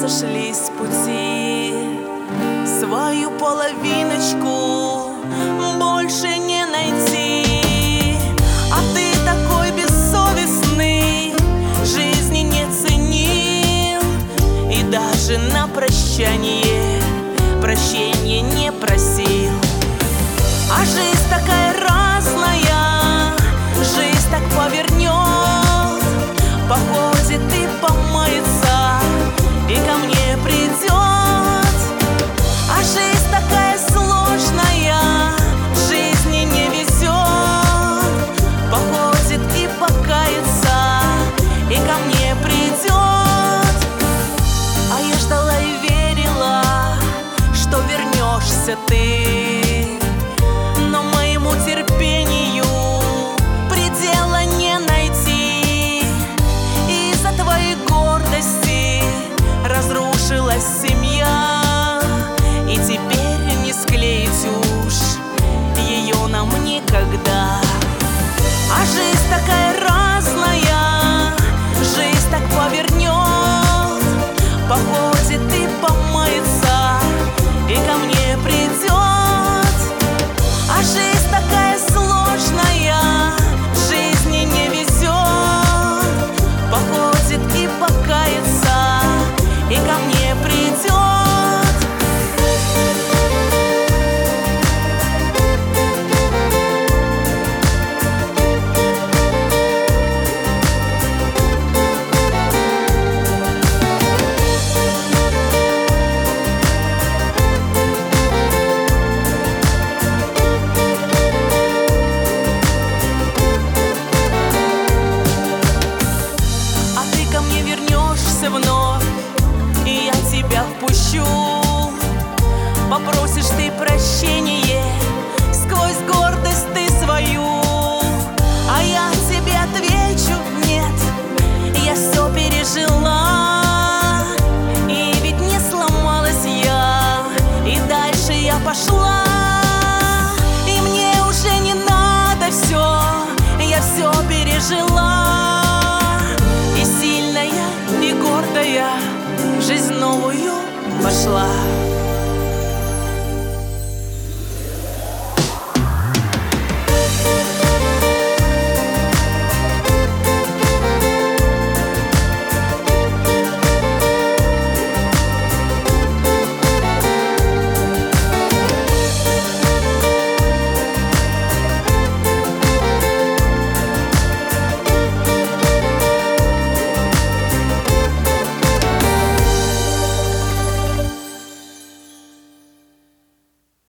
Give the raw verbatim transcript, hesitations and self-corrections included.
разошлись с пути. Свою половиночку больше не найти. А ты такой бессовестный, жизни не ценил и даже на прощание прощения не просил. А жизнь такая разная, жизнь так повернет, походит и помоется, и ко мне придет. А жизнь такая сложная, жизни не везет, походит и покается, и ко мне придет. А я ждала и верила, что вернешься ты, но моему терпению предела не найти. Из-за твоей гордости разрушилась семья, и теперь не склеить уж ее нам никогда. А жизнь такая разная, жизнь так повернет, походит и помоется, и ко мне придет. А жизнь такая сложная, жизни не везет, походит и покается, и ко мне придет. Вновь, и я тебя впущу. Попросишь ты прощение сквозь гордость ты свою, а я тебе отвечу: нет, я все пережила, и ведь не сломалась я, и дальше я пошла. И мне уже не надо все, я все пережила. И сильная, и гордая жизнь новую пошла.